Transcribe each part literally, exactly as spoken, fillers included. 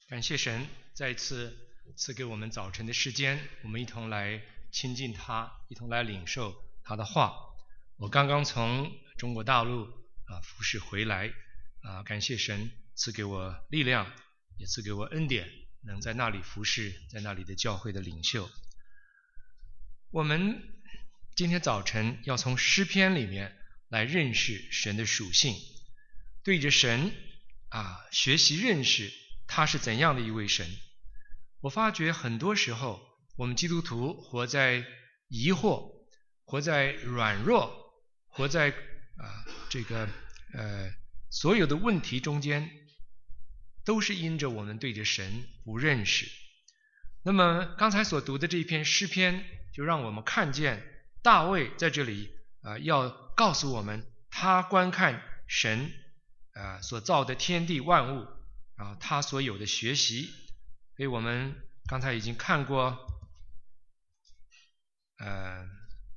感谢神再一次赐给我们早晨的时间，我们一同来亲近他，一同来领受他的话。我刚刚从中国大陆啊服侍回来啊，感谢神赐给我力量，也赐给我恩典，能在那里服侍，在那里的教会的领袖。我们今天早晨要从诗篇里面来认识神的属性，对着神啊学习认识他是怎样的一位神。我发觉很多时候我们基督徒活在疑惑，活在软弱，活在啊这个呃所有的问题中间，都是因着我们对着神不认识。那么刚才所读的这一篇诗篇，就让我们看见大卫在这里啊要告诉我们，他观看神啊所造的天地万物啊，他所有的学习。所以我们刚才已经看过呃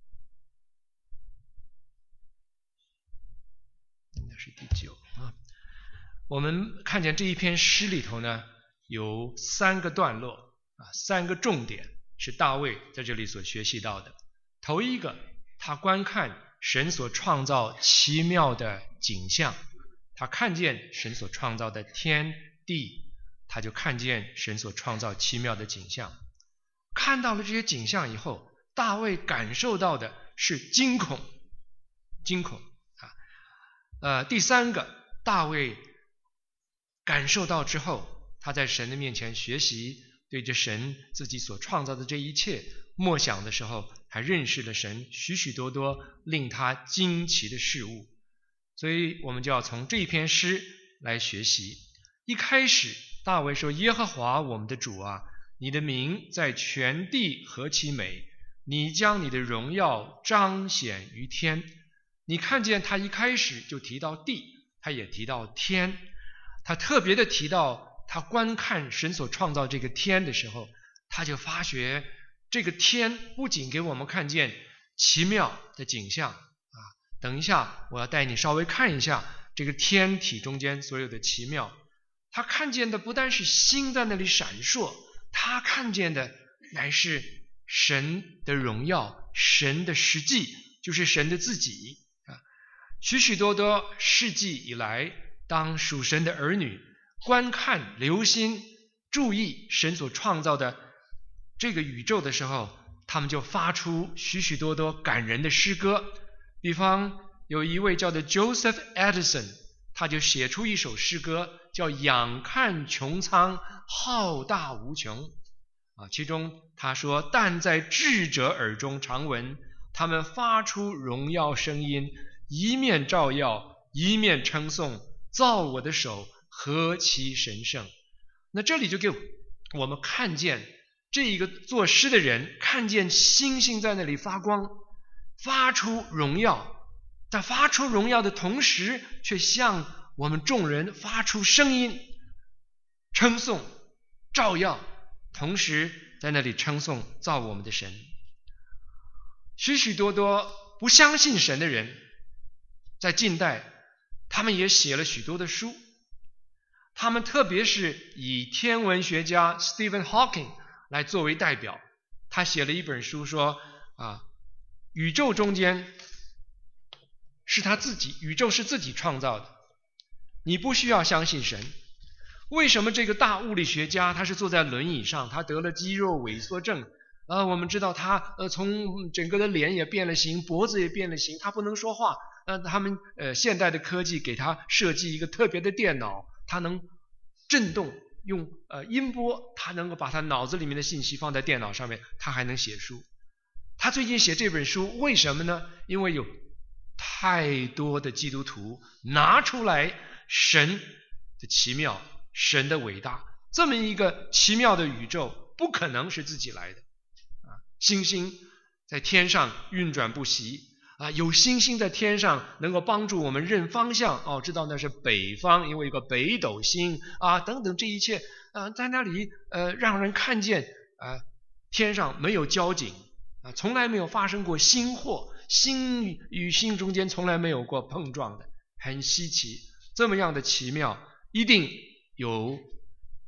应该是第九啊，我们看见这一篇诗里头呢有三个段落啊，三个重点是大卫在这里所学习到的。头一个，他观看神所创造奇妙的景象，他看见神所创造的天地，他就看见神所创造奇妙的景象。看到了这些景象以后，大卫感受到的是惊恐，惊恐啊。呃，第三个，大卫感受到之后，他在神的面前学习，对着神自己所创造的这一切默想的时候，还认识了神许许多多令他惊奇的事物。所以我们就要从这一篇诗来学习。一开始大卫说，耶和华我们的主啊，你的名在全地何其美，你将你的荣耀彰显于天。你看见他一开始就提到地，他也提到天，他特别的提到他观看神所创造这个天的时候，他就发觉这个天不仅给我们看见奇妙的景象啊，等一下我要带你稍微看一下这个天体中间所有的奇妙。他看见的不但是星在那里闪烁，他看见的乃是神的荣耀，神的实际，就是神的自己啊。许许多多世纪以来，当属神的儿女观看、留心、注意神所创造的这个宇宙的时候，他们就发出许许多多感人的诗歌。比方有一位叫做 Joseph Edison， 他就写出一首诗歌叫仰看穹苍浩大无穷啊，其中他说，但在智者耳中常闻，他们发出荣耀声音，一面照耀，一面称颂，造我的手何其神圣。那这里就给我们看见这一个作诗的人看见星星在那里发光，发出荣耀，在发出荣耀的同时，却向我们众人发出声音，称颂、照耀，同时在那里称颂造我们的神。许许多多不相信神的人，在近代他们也写了许多的书，他们特别是以天文学家 Stephen Hawking 来作为代表，他写了一本书说啊，宇宙中间是他自己，宇宙是自己创造的，你不需要相信神。为什么这个大物理学家他是坐在轮椅上，他得了肌肉萎缩症啊？我们知道他呃从整个的脸也变了形，脖子也变了形，他不能说话。呃，他们呃现代的科技给他设计一个特别的电脑，他能震动，用呃音波，他能够把他脑子里面的信息放在电脑上面，他还能写书。他最近写这本书，为什么呢？因为有太多的基督徒拿出来神的奇妙，神的伟大，这么一个奇妙的宇宙不可能是自己来的啊！星星在天上运转不息啊，有星星在天上能够帮助我们认方向哦，知道那是北方，因为有个北斗星啊，等等，这一切啊，在那里呃让人看见啊，天上没有交警啊，从来没有发生过星祸，星与星中间从来没有过碰撞的，很稀奇。这么样的奇妙，一定有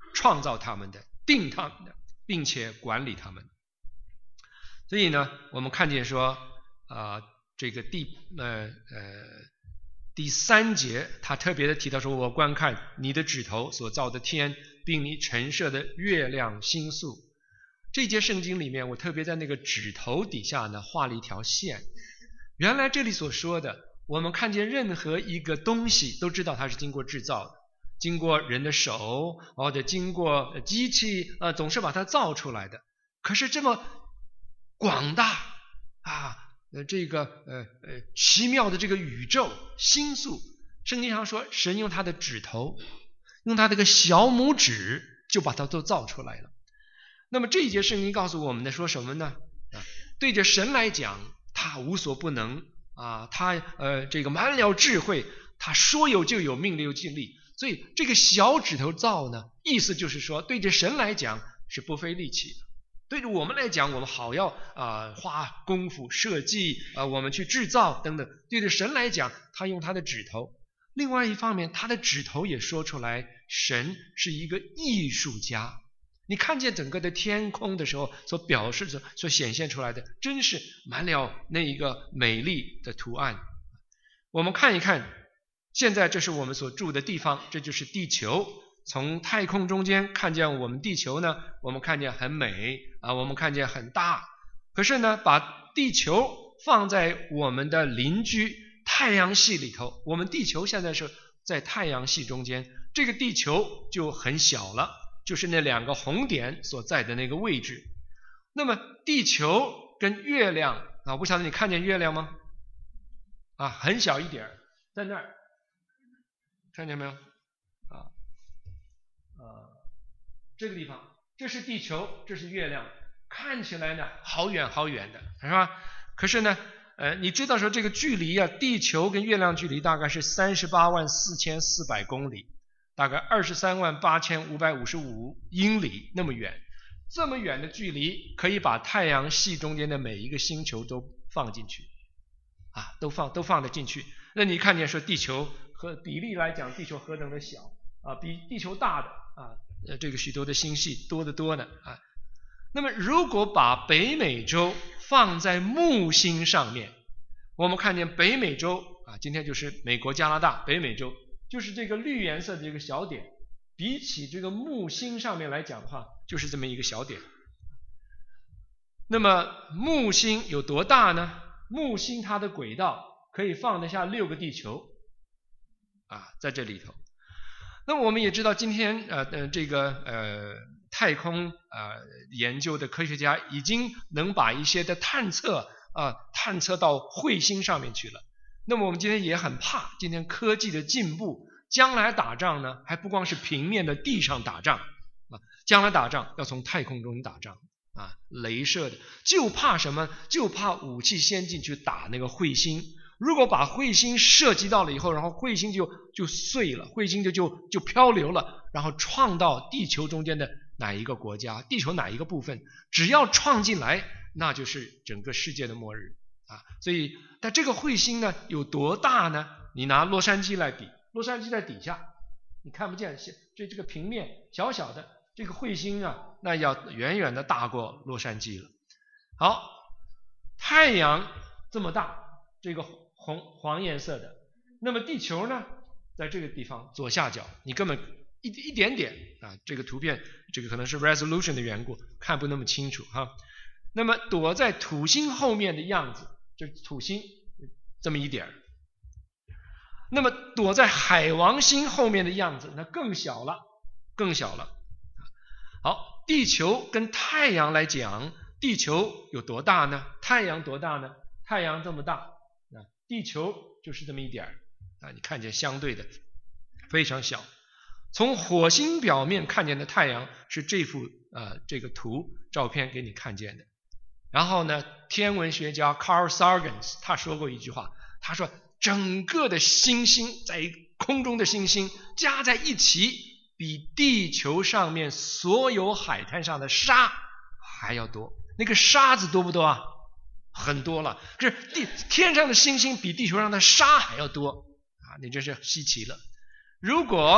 创造他们的，定他们的，并且管理他们。所以呢，我们看见说，啊、呃，这个第呃呃第三节，他特别的提到说，我观看你的指头所造的天，并你陈设的月亮星宿。这节圣经里面，我特别在那个指头底下呢画了一条线。原来这里所说的，我们看见任何一个东西，都知道它是经过制造的，经过人的手或者经过机器，呃，总是把它造出来的。可是这么广大啊，呃，这个呃呃奇妙的这个宇宙星宿，圣经上说，神用他的指头，用他这个小拇指就把它都造出来了。那么这一节圣经告诉我们的说什么呢？啊，对着神来讲，他无所不能啊，他呃这个满了智慧，他说有就有，命令尽力。所以这个小指头造呢，意思就是说，对着神来讲是不费力气的。对着我们来讲，我们好要啊、呃、花功夫设计啊、呃，我们去制造等等。对着神来讲，他用他的指头。另外一方面，他的指头也说出来，神是一个艺术家。你看见整个的天空的时候，所表示的、所显现出来的，真是满了那一个美丽的图案。我们看一看，现在这是我们所住的地方，这就是地球。从太空中间看见我们地球呢，我们看见很美啊，我们看见很大。可是呢，把地球放在我们的邻居太阳系里头，我们地球现在是在太阳系中间，这个地球就很小了，就是那两个红点所在的那个位置。那么地球跟月亮啊，我不晓得你看见月亮吗？啊，很小一点，在那儿，看见没有？啊。呃，这个地方，这是地球，这是月亮，看起来呢好远好远的，是吧？可是呢，呃，你知道说这个距离啊，地球跟月亮距离大概是三十八万四千四百公里，大概二十三万八千五百五十五英里那么远。这么远的距离，可以把太阳系中间的每一个星球都放进去，啊，都放都放得进去。那你看见说地球和比例来讲，地球何等的小啊，比地球大的。啊，呃，这个许多的星系多得多呢啊。那么，如果把北美洲放在木星上面，我们看见北美洲啊，今天就是美国、加拿大，北美洲就是这个绿颜色的这个小点，比起这个木星上面来讲的话，就是这么一个小点。那么木星有多大呢？木星它的轨道可以放得下六个地球啊，在这里头。那我们也知道，今天呃呃这个呃太空呃研究的科学家已经能把一些的探测啊、呃、探测到彗星上面去了。那么我们今天也很怕，今天科技的进步，将来打仗呢，还不光是平面的地上打仗啊，将来打仗要从太空中打仗啊，雷射的，就怕什么？就怕武器先进去打那个彗星。如果把彗星射击到了以后，然后彗星就就碎了，彗星就就就漂流了，然后撞到地球中间的哪一个国家，地球哪一个部分，只要撞进来，那就是整个世界的末日啊！所以，但这个彗星呢有多大呢？你拿洛杉矶来比，洛杉矶在底下，你看不见，这这个平面小小的，这个彗星啊，那要远远的大过洛杉矶了。好，太阳这么大，这个红黄颜色的，那么地球呢，在这个地方左下角，你根本一一点点啊，这个图片这个可能是 resolution 的缘故，看不那么清楚哈。那么躲在土星后面的样子，这土星这么一点儿，那么躲在海王星后面的样子，那更小了，更小了。好，地球跟太阳来讲，地球有多大呢？太阳多大呢？太阳这么大。地球就是这么一点儿啊，你看见相对的非常小。从火星表面看见的太阳是这幅呃这个图照片给你看见的。然后呢，天文学家 Carl Sagan 他说过一句话，他说整个的星星在空中的星星加在一起，比地球上面所有海滩上的沙还要多。那个沙子多不多啊？很多了，可是地天上的星星比地球上的沙还要多啊！你这是稀奇了。如果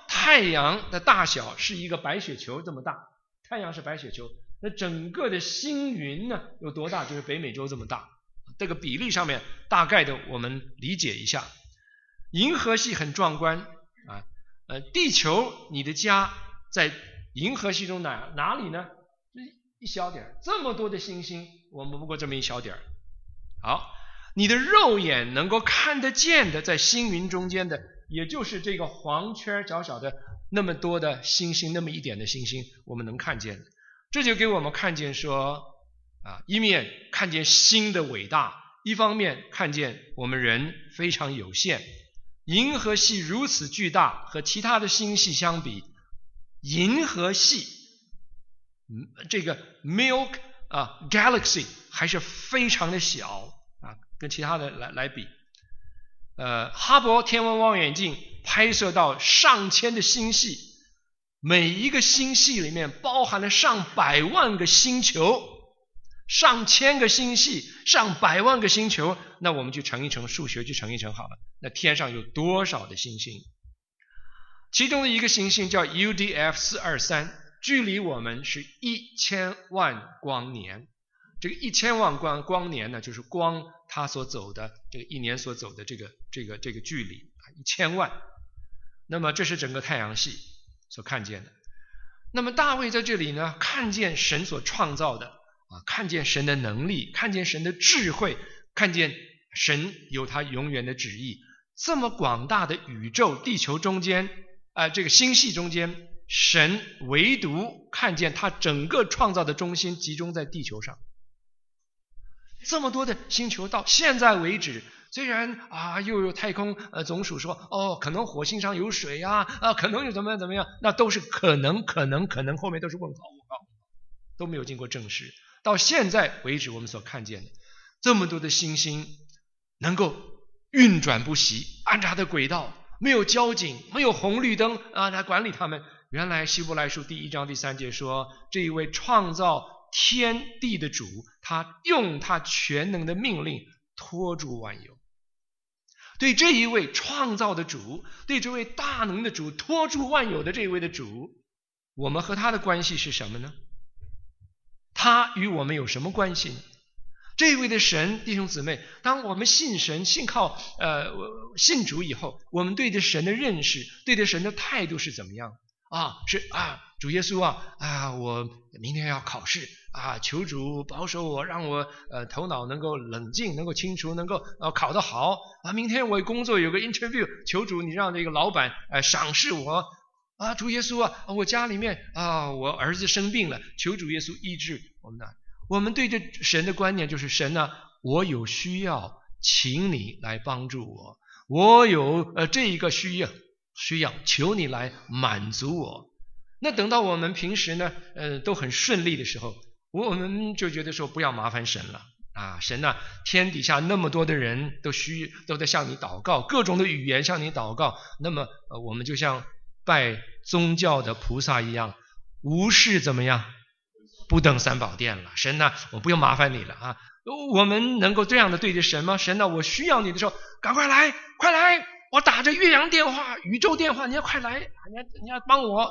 太阳的大小是一个白雪球这么大，太阳是白雪球，那整个的星云呢有多大？就是北美洲这么大。这个比例上面大概的我们理解一下。银河系很壮观啊，呃，地球你的家在银河系中哪哪里呢？一小点，这么多的星星，我们不过这么一小点。好，你的肉眼能够看得见的，在星云中间的，也就是这个黄圈小小的那么多的星星，那么一点的星星，我们能看见。这就给我们看见说啊，一面看见星的伟大，一方面看见我们人非常有限。银河系如此巨大，和其他的星系相比，银河系这个 Milk 啊 Galaxy 还是非常的小啊，跟其他的来来比。呃，哈勃天文望远镜拍摄到上千的星系，每一个星系里面包含了上百万个星球，上千个星系，上百万个星球，那我们就乘一乘，数学就乘一乘好了。那天上有多少的星星？其中的一个行星叫 U D F 四二三，距离我们是一千万光年。这个一千万光光年呢，就是光它所走的这个一年所走的这个这个这个距离啊，一千万。那么这是整个太阳系所看见的。那么大卫在这里呢，看见神所创造的啊，看见神的能力，看见神的智慧，看见神有他永远的旨意。这么广大的宇宙地球中间啊、呃，这个星系中间，神唯独看见他整个创造的中心集中在地球上。这么多的星球到现在为止，虽然啊又有太空呃总署说哦可能火星上有水啊啊可能有怎么样怎么样，那都是可能可能可能后面都是问号问号，都没有经过证实。到现在为止我们所看见的这么多的星星能够运转不息，按照它的轨道，没有交警，没有红绿灯啊来管理他们。原来希伯来书第一章第三节说，这一位创造天地的主，他用他全能的命令托住万有。对这一位创造的主，对这位大能的主，托住万有的这一位的主，我们和他的关系是什么呢？他与我们有什么关系呢？这一位的神，弟兄姊妹，当我们信神信靠呃信主以后，我们对着神的认识，对着神的态度是怎么样啊？是啊，主耶稣啊啊，我明天要考试啊，求主保守我，让我呃头脑能够冷静，能够清楚，能够呃考得好啊。明天我工作有个 interview， 求主你让这个老板呃赏识我啊。主耶稣啊，我家里面啊我儿子生病了，求主耶稣医治我们的。我们对这神的观念就是神呢、啊，我有需要，请你来帮助我；我有呃这一个需要，需要求你来满足我。那等到我们平时呢，呃都很顺利的时候，我们就觉得说不要麻烦神了啊，神啊，天底下那么多的人都需都在向你祷告，各种的语言向你祷告，那么、呃、我们就像拜宗教的菩萨一样，无事怎么样？不登三宝殿了。神啊，我不用麻烦你了啊！我们能够这样的对着神吗？神啊，我需要你的时候，赶快来，快来！我打着岳阳电话、宇宙电话，你要快来，你要你要帮我。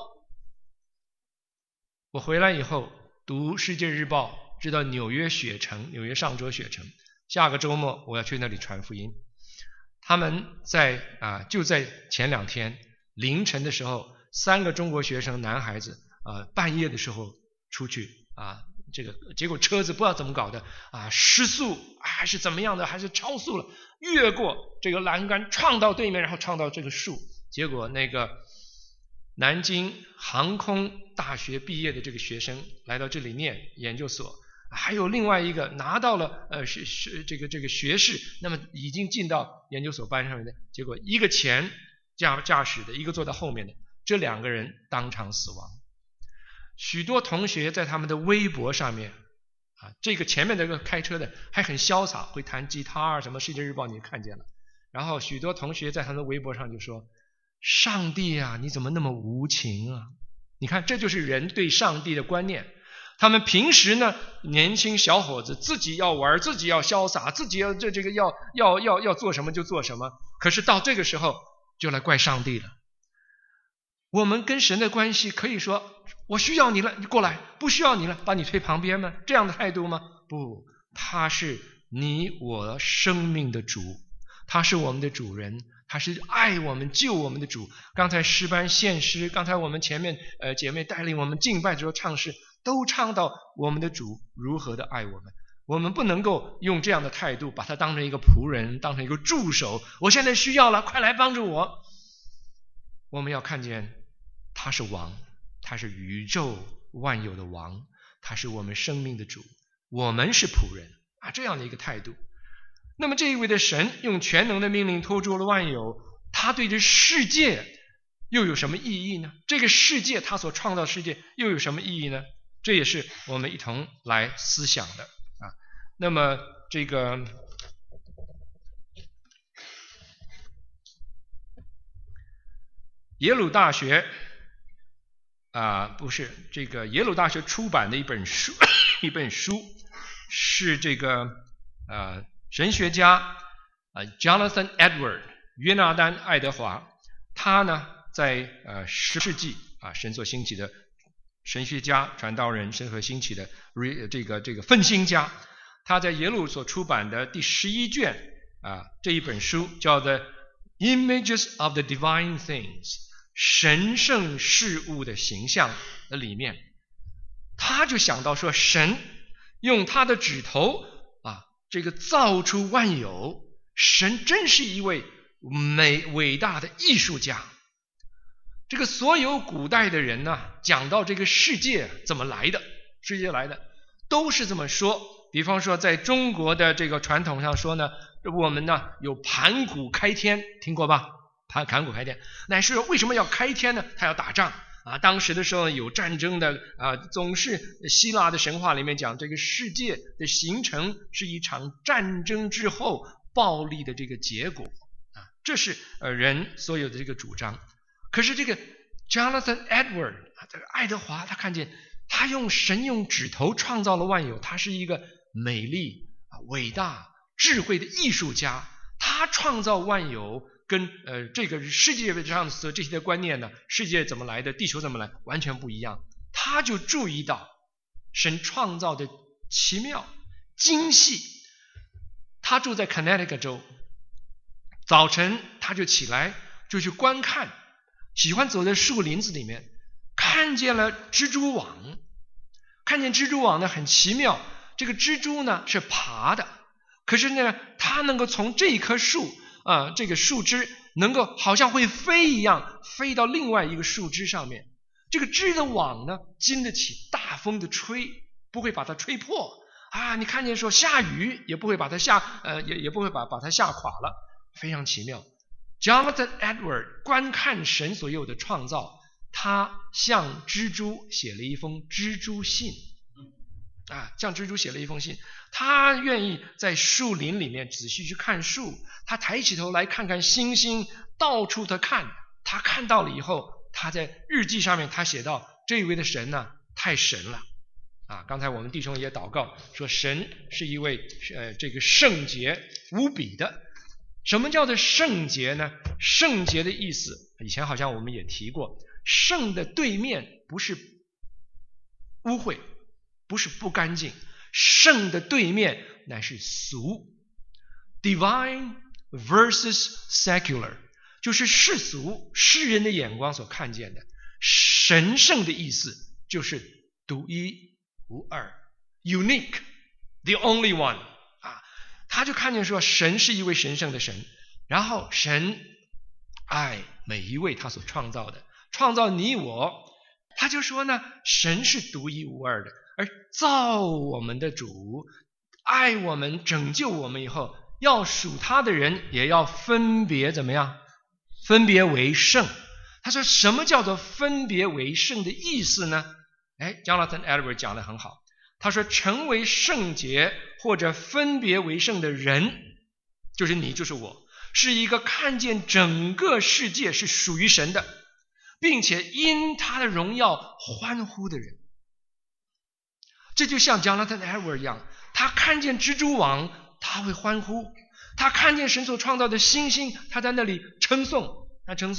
我回来以后读《世界日报》，知道纽约雪城，纽约上周雪城，下个周末我要去那里传福音。他们在啊，就在前两天凌晨的时候，三个中国学生男孩子啊，半夜的时候出去。啊，这个结果车子不知道怎么搞的啊，失速还是怎么样的，还是超速了，越过这个栏杆，撞到对面，然后撞到这个树。结果那个南京航空大学毕业的这个学生来到这里念研究所，还有另外一个拿到了呃学学这个这个学士，那么已经进到研究所班上面的，结果一个前驾驾驶的，一个坐在后面的，这两个人当场死亡。许多同学在他们的微博上面啊，这个前面这个开车的还很潇洒，会弹吉他啊什么，世界日报你也看见了。然后许多同学在他们的微博上就说，上帝啊，你怎么那么无情啊？你看，这就是人对上帝的观念。他们平时呢，年轻小伙子自己要玩，自己要潇洒，自己要这这个要要要要做什么就做什么，可是到这个时候就来怪上帝了。 我们跟神的关系可以说，我需要你了，你过来；不需要你了，把你推旁边吗？这样的态度吗？不，他是你我生命的主，他是我们的主人，他是爱我们救我们的主。刚才诗班献诗，刚才我们前面呃姐妹带领我们敬拜的时候唱诗，都唱到我们的主如何的爱我们。我们不能够用这样的态度把他当成一个仆人，当成一个助手，我现在需要了，快来帮助我。我们要看见他是王，他是宇宙万有的王，他是我们生命的主，我们是仆人啊，这样的一个态度。那么这一位的神用全能的命令托住了万有，他对这世界又有什么意义呢？这个世界他所创造的世界又有什么意义呢？这也是我们一同来思想的啊。那么这个耶鲁大学啊，不是这个耶鲁大学出版的一本书，一本书是这个呃神学家啊 Jonathan Edward 约拿丹爱德华，他呢在呃十世纪啊神所兴起的神学家、传道人，神所兴起的这个这个奋兴家，他在耶鲁所出版的第十一卷啊这一本书叫做 Images of the Divine Things。神圣事物的形象的里面，他就想到说，神用他的指头啊，这个造出万有，神真是一位美伟大的艺术家。这个所有古代的人呢，讲到这个世界怎么来的，世界来的都是这么说。比方说，在中国的这个传统上说呢，我们呢有盘古开天，听过吧？盘盘古开天，乃是为什么要开天呢？他要打仗啊！当时的时候有战争的啊，总是希腊的神话里面讲，这个世界的形成是一场战争之后暴力的这个结果啊，这是呃人所有的这个主张。可是这个 Jonathan Edward 啊，这个爱德华，他看见他用神用指头创造了万有，他是一个美丽啊、伟大、智慧的艺术家，他创造万有。跟呃这个世界上的这些的观念呢，世界怎么来的，地球怎么来，完全不一样。他就注意到神创造的奇妙精细。他住在 Connecticut 州，早晨他就起来就去观看，喜欢走在树林子里面，看见了蜘蛛网，看见蜘蛛网呢很奇妙，这个蜘蛛呢是爬的，可是呢它能够从这棵树啊，这个树枝能够好像会飞一样，飞到另外一个树枝上面。这个织的网呢，经得起大风的吹，不会把它吹破啊。你看见说下雨也不会把它下，呃，也也不会把把它吓垮了，非常奇妙。Jonathan Edward 观看神所有的创造，他向蜘蛛写了一封蜘蛛信。啊，向蜘蛛写了一封信，他愿意在树林里面仔细去看树，他抬起头来看看星星，到处的看，他看到了以后，他在日记上面他写道，这一位的神呢太神了啊！刚才我们弟兄也祷告说，神是一位呃这个圣洁无比的。什么叫做圣洁呢？圣洁的意思以前好像我们也提过，圣的对面不是污秽，不是不干净，圣的对面乃是俗。 Divine versus secular 就是世俗世人的眼光所看见的，神圣的意思就是独一无二 unique the only one 啊，他就看见说神是一位神圣的神，然后神爱每一位他所创造的，创造你我，他就说呢，神是独一无二的，而造我们的主爱我们拯救我们以后，要属他的人也要分别怎么样？分别为圣。他说什么叫做分别为圣的意思呢？哎 Jonathan Edward 讲得很好，他说成为圣洁或者分别为圣的人，就是你就是我，是一个看见整个世界是属于神的，并且因他的荣耀欢呼的人。这就像 Jonathan Edward 一样，他看见蜘蛛网他会欢呼，他看见神所创造的星星他在那里称颂，他称颂，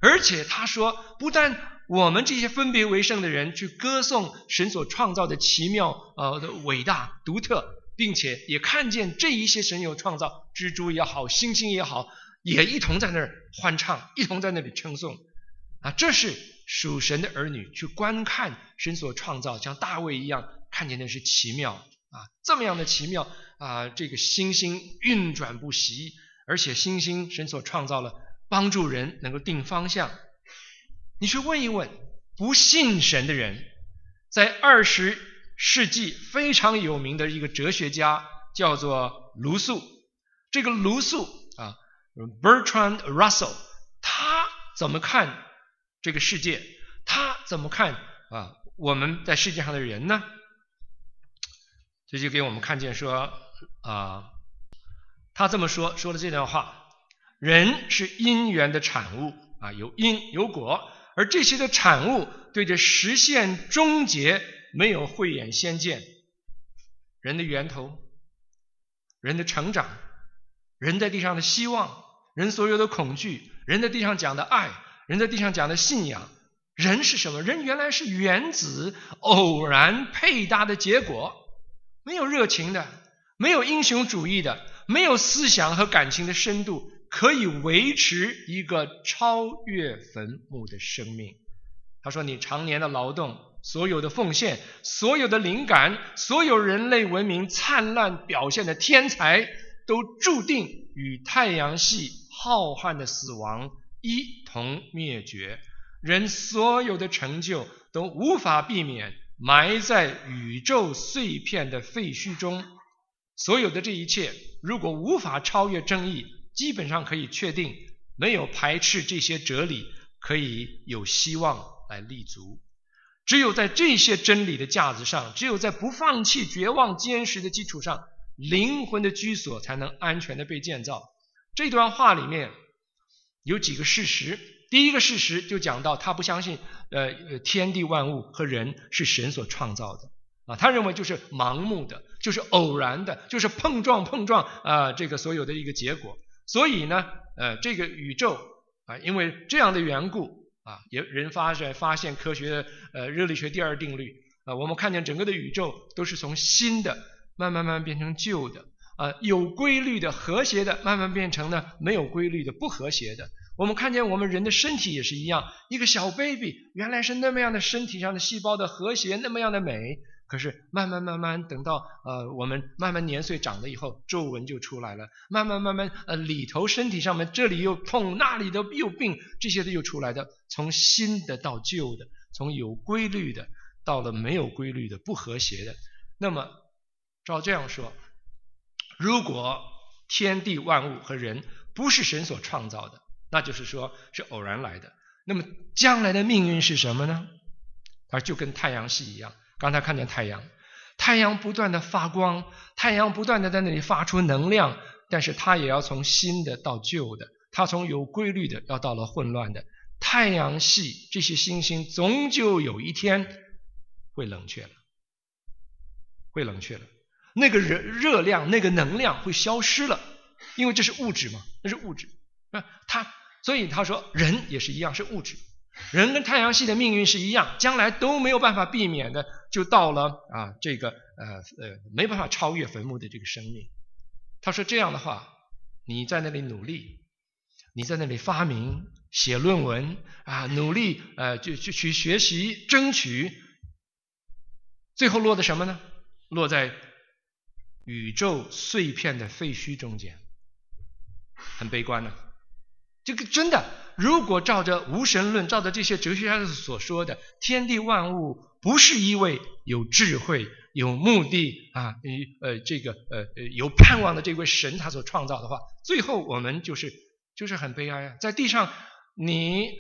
而且他说，不但我们这些分别为圣的人去歌颂神所创造的奇妙、呃、的伟大、独特，并且也看见这一些神有创造，蜘蛛也好，猩猩也好，也一同在那儿欢唱，一同在那里称颂啊！这是属神的儿女去观看神所创造，像大卫一样看见的是奇妙啊，这么样的奇妙啊！这个星星运转不息，而且星星神所创造了，帮助人能够定方向。你去问一问不信神的人，在二十世纪非常有名的一个哲学家叫做卢素，这个卢素啊 Bertrand Russell， 他怎么看这个世界？他怎么看啊我们在世界上的人呢？这就给我们看见说啊，他这么说说了这段话：人是因缘的产物啊，有因有果，而这些的产物对着实现终结没有慧眼先见。人的源头，人的成长，人在地上的希望，人所有的恐惧，人在地上讲的爱，人在地上讲的信仰，人是什么？人原来是原子偶然配搭的结果，没有热情的，没有英雄主义的，没有思想和感情的深度，可以维持一个超越坟墓的生命。他说，你常年的劳动，所有的奉献，所有的灵感，所有人类文明灿烂表现的天才，都注定与太阳系浩瀚的死亡一同灭绝。人所有的成就都无法避免埋在宇宙碎片的废墟中。所有的这一切如果无法超越正义，基本上可以确定没有排斥这些哲理可以有希望来立足。只有在这些真理的架子上，只有在不放弃绝望坚实的基础上，灵魂的居所才能安全的被建造。这段话里面有几个事实。第一个事实就讲到他不相信呃天地万物和人是神所创造的啊，他认为就是盲目的，就是偶然的，就是碰撞碰撞啊、呃、这个所有的一个结果。所以呢呃这个宇宙啊，因为这样的缘故啊，也人发现发现科学的呃热力学第二定律啊，我们看见整个的宇宙都是从新的慢慢慢慢变成旧的啊，有规律的和谐的慢慢变成呢没有规律的不和谐的。我们看见我们人的身体也是一样，一个小 baby 原来是那么样的身体上的细胞的和谐，那么样的美，可是慢慢慢慢等到呃我们慢慢年岁长了以后，皱纹就出来了，慢慢慢慢呃里头身体上面这里又痛那里的又病，这些的又出来的，从新的到旧的，从有规律的到了没有规律的不和谐的。那么照这样说，如果天地万物和人不是神所创造的，那就是说是偶然来的，那么将来的命运是什么呢？它就跟太阳系一样，刚才看见太阳，太阳不断的发光，太阳不断的在那里发出能量，但是它也要从新的到旧的，它从有规律的要到了混乱的。太阳系这些星星终究有一天会冷却了，会冷却了，那个热热量那个能量会消失了，因为这是物质嘛，那是物质啊，它所以他说人也是一样，是物质，人跟太阳系的命运是一样，将来都没有办法避免的，就到了啊这个呃呃没办法超越坟墓的这个生命。他说这样的话，你在那里努力，你在那里发明写论文啊，努力呃就去去学习争取，最后落在什么呢？落在宇宙碎片的废墟中间，很悲观呢。这个真的，如果照着无神论，照着这些哲学家所说的，天地万物不是一位有智慧、有目的啊，呃，这个呃有盼望的这位神他所创造的话，最后我们就是就是很悲哀啊，在地上你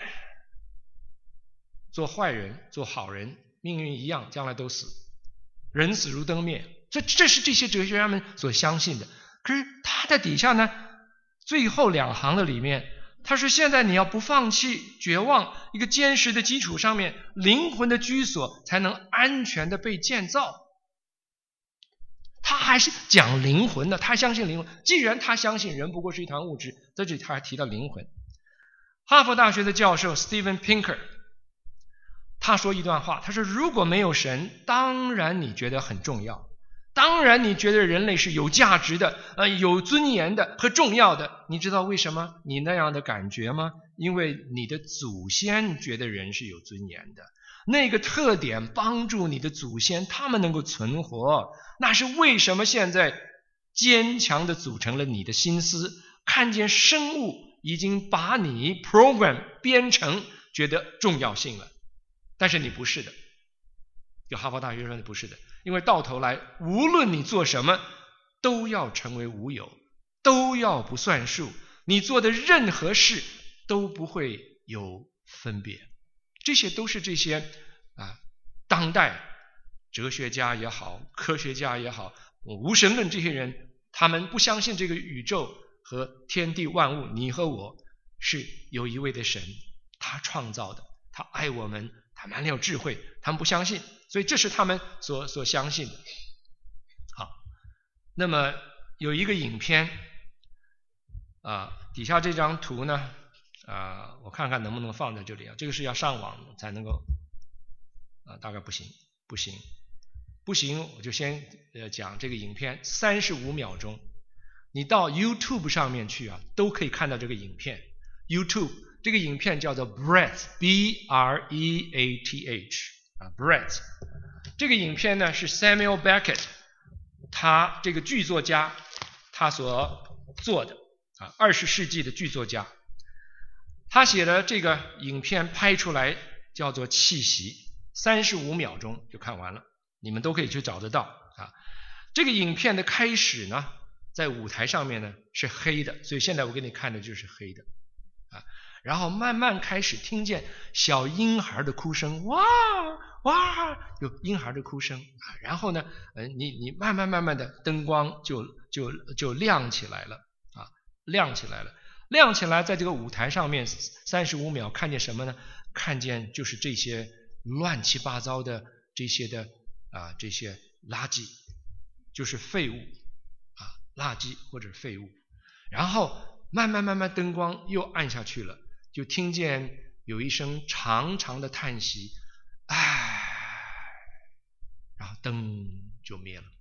做坏人、做好人，命运一样，将来都死，人死如灯灭。这这是这些哲学家们所相信的。可是他在底下呢，最后两行的里面。他说现在你要不放弃绝望，一个坚实的基础上面，灵魂的居所才能安全的被建造。他还是讲灵魂的，他相信灵魂。既然他相信人不过是一团物质，在这里他还提到灵魂。 哈佛大学的教授 Steven Pinker 他说一段话，他说如果没有神，当然你觉得很重要，当然你觉得人类是有价值的、呃、有尊严的和重要的。你知道为什么你那样的感觉吗？因为你的祖先觉得人是有尊严的，那个特点帮助你的祖先他们能够存活，那是为什么现在坚强地组成了你的心思，看见生物已经把你 program 编程觉得重要性了。但是你不是的，有哈佛大学说你不是的，因为到头来无论你做什么都要成为无有，都要不算数，你做的任何事都不会有分别。这些都是这些啊，当代哲学家也好，科学家也好，无神论这些人，他们不相信这个宇宙和天地万物，你和我是有一位的神，他创造的，他爱我们，他蛮有智慧，他们不相信，所以这是他们所所相信的。好，那么有一个影片啊，底下这张图呢啊，我看看能不能放在这里啊，这个是要上网才能够啊，大概不行，不行，不行，我就先呃讲这个影片，三十五秒钟，你到 YouTube 上面去啊，都可以看到这个影片。YouTube 这个影片叫做 Breath B R E A T H 啊 Breath 这个影片呢是 Samuel Beckett 他这个剧作家他所做的啊，二十世纪的剧作家，他写的这个影片拍出来叫做气息，三十五秒钟就看完了，你们都可以去找得到啊。这个影片的开始呢，在舞台上面呢是黑的，所以现在我给你看的就是黑的啊。然后慢慢开始听见小婴孩的哭声，哇哇，有婴孩的哭声啊。然后呢，呃，你你慢慢慢慢的灯光就就就亮起来了啊，亮起来了，亮起来，在这个舞台上面三十五秒看见什么呢？看见就是这些乱七八糟的这些的啊这些垃圾，就是废物啊，垃圾或者废物。然后慢慢慢慢灯光又暗下去了，就听见有一声长长的叹息，唉，然后灯就灭了。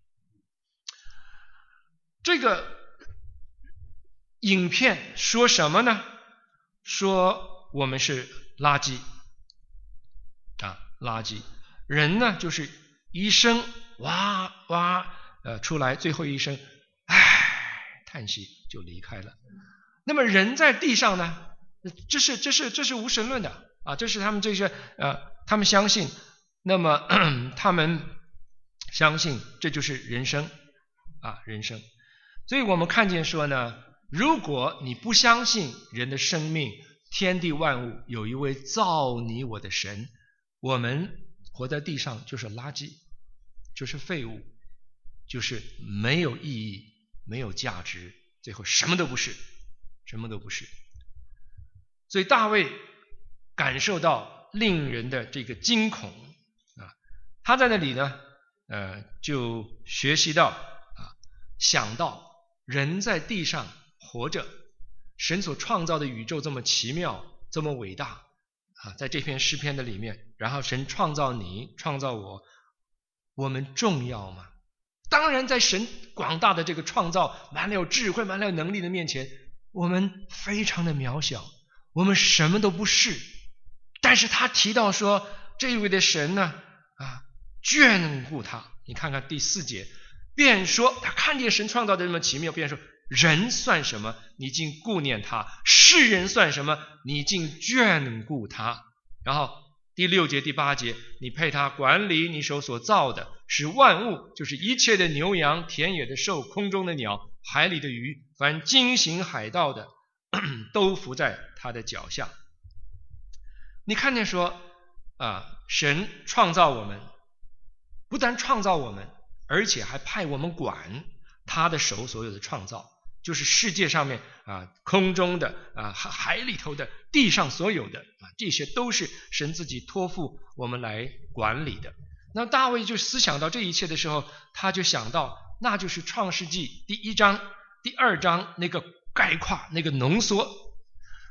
这个影片说什么呢？说我们是垃圾啊，垃圾。人呢就是一声哇哇呃出来，最后一声唉叹息就离开了。那么人在地上呢，这是这是这是无神论的啊，这是他们这些呃他们相信，那么他们相信这就是人生啊人生。所以我们看见说呢，如果你不相信人的生命，天地万物有一位造你我的神，我们活在地上就是垃圾，就是废物，就是没有意义，没有价值，最后什么都不是，什么都不是。所以大卫感受到令人的这个惊恐啊，他在那里呢呃就学习到啊，想到人在地上活着，神所创造的宇宙这么奇妙，这么伟大啊，在这篇诗篇的里面，然后神创造你，创造我，我们重要吗？当然在神广大的这个创造，满了有智慧，满了有能力的面前，我们非常的渺小，我们什么都不是。但是他提到说，这一位的神呢啊，眷顾他。你看看第四节，便说他看见神创造的这么奇妙，便说人算什么，你竟顾念他；世人算什么，你竟眷顾他。然后第六节第八节，你配他管理你手所造的，使万物，就是一切的牛羊、田野的兽、空中的鸟、海里的鱼，凡经行海道的都伏在他的脚下。你看见说啊，神创造我们，不但创造我们，而且还派我们管他的手所有的创造，就是世界上面啊，空中的啊，海里头的，地上所有的啊，这些都是神自己托付我们来管理的。那大卫就思想到这一切的时候，他就想到，那就是创世纪第一章、第二章那个概括、那个浓缩。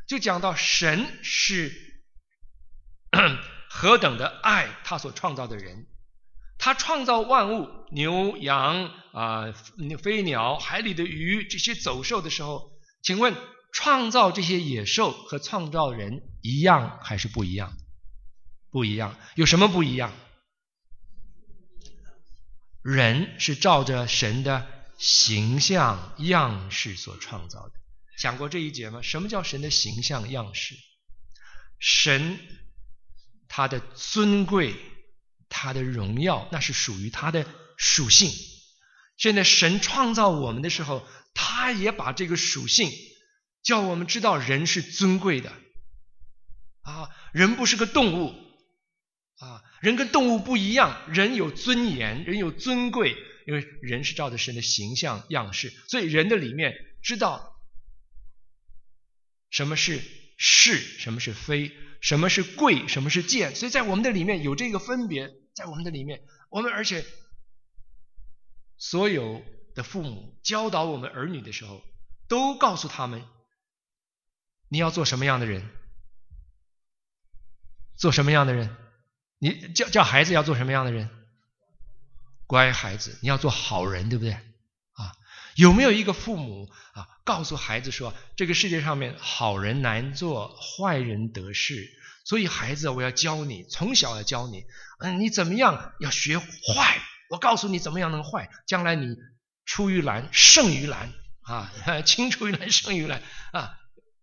就讲到神是何等的爱他所创造的人。他创造万物，牛羊啊、呃、飞鸟、海里的鱼，这些走兽的时候，请问创造这些野兽和创造人一样还是不一样？不一样。有什么不一样？人是照着神的形象样式所创造的。想过这一节吗？什么叫神的形象样式？神他的尊贵，他的荣耀，那是属于他的属性。现在神创造我们的时候，他也把这个属性叫我们知道人是尊贵的啊，人不是个动物啊，人跟动物不一样，人有尊严，人有尊贵，因为人是照着神的形象样式，所以人的里面知道什么是是，什么是非，什么是贵，什么是贱，所以在我们的里面有这个分别，在我们的里面，我们而且所有的父母教导我们儿女的时候，都告诉他们你要做什么样的人，做什么样的人，你叫叫孩子要做什么样的人？乖孩子，你要做好人，对不对啊？有没有一个父母啊告诉孩子说，这个世界上面好人难做，坏人得势，所以孩子我要教你，从小要教你，嗯，你怎么样要学坏，我告诉你怎么样能坏，将来你出于蓝胜于蓝啊，青出于蓝胜于蓝啊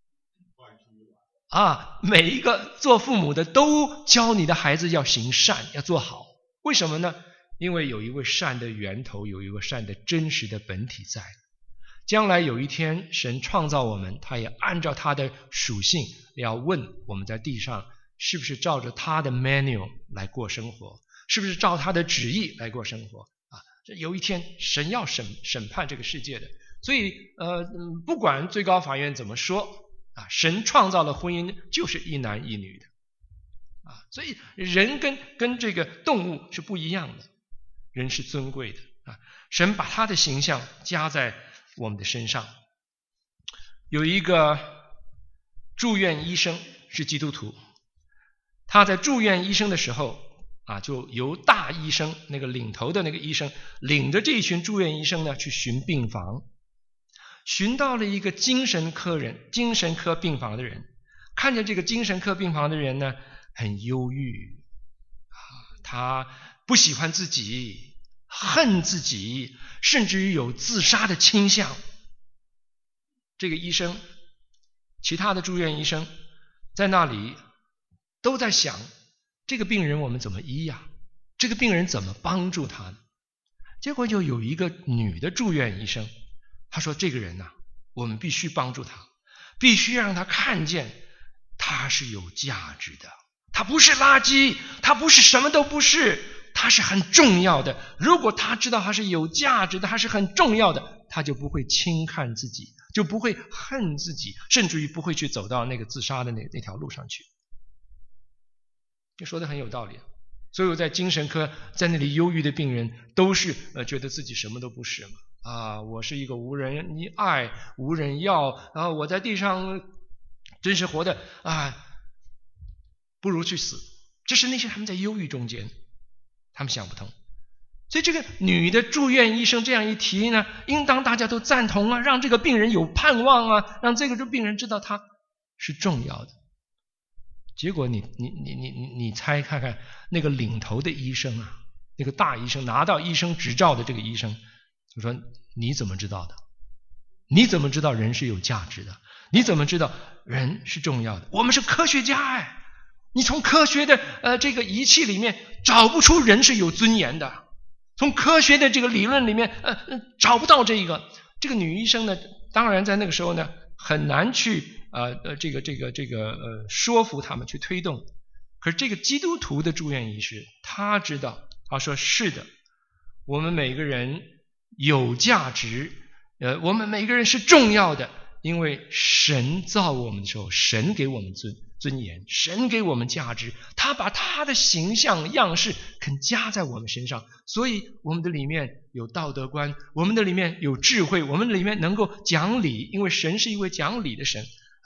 啊！每一个做父母的都教你的孩子要行善，要做好。为什么呢？因为有一位善的源头，有一位善的真实的本体在。将来有一天神创造我们，他也按照他的属性要问我们在地上是不是照着他的 manual 来过生活，是不是照他的旨意来过生活啊？有一天神要审审判这个世界的。所以呃，不管最高法院怎么说啊，神创造了婚姻就是一男一女的啊，所以人跟跟这个动物是不一样的，人是尊贵的啊，神把他的形象加在我们的身上。有一个住院医生是基督徒，他在住院医生的时候啊，就由大医生那个领头的那个医生领着这一群住院医生呢去巡病房，寻到了一个精神科人，精神科病房的人，看见这个精神科病房的人呢很忧郁啊，他不喜欢自己，恨自己，甚至于有自杀的倾向。这个医生，其他的住院医生在那里都在想，这个病人我们怎么医呀？这个病人怎么帮助他呢？结果就有一个女的住院医生，她说这个人啊，我们必须帮助他，必须让他看见他是有价值的，他不是垃圾，他不是什么都不是，他是很重要的。如果他知道他是有价值的，他是很重要的，他就不会轻看自己，就不会恨自己，甚至于不会去走到那个自杀的那那条路上去。就说得很有道理。所有在精神科在那里忧郁的病人都是呃觉得自己什么都不是嘛啊，我是一个无人你爱无人要，然后我在地上真是活的啊，不如去死。这是那些他们在忧郁中间，他们想不通。所以这个女的住院医生这样一提呢，应当大家都赞同啊，让这个病人有盼望啊，让这个病人知道他是重要的。结果你你你你你你猜看看，那个领头的医生啊，那个大医生拿到医生执照的这个医生就说，你怎么知道的？你怎么知道人是有价值的？你怎么知道人是重要的？我们是科学家哎，你从科学的呃这个仪器里面找不出人是有尊严的，从科学的这个理论里面呃找不到这个。这个女医生呢，当然在那个时候呢很难去呃呃这个这个这个呃说服他们去推动。可是这个基督徒的住院医师他知道，他说是的，我们每个人有价值，呃我们每个人是重要的，因为神造我们的时候，神给我们尊尊严，神给我们价值，他把他的形象样式肯加在我们身上，所以我们的里面有道德观，我们的里面有智慧，我们的里面能够讲理，因为神是一位讲理的神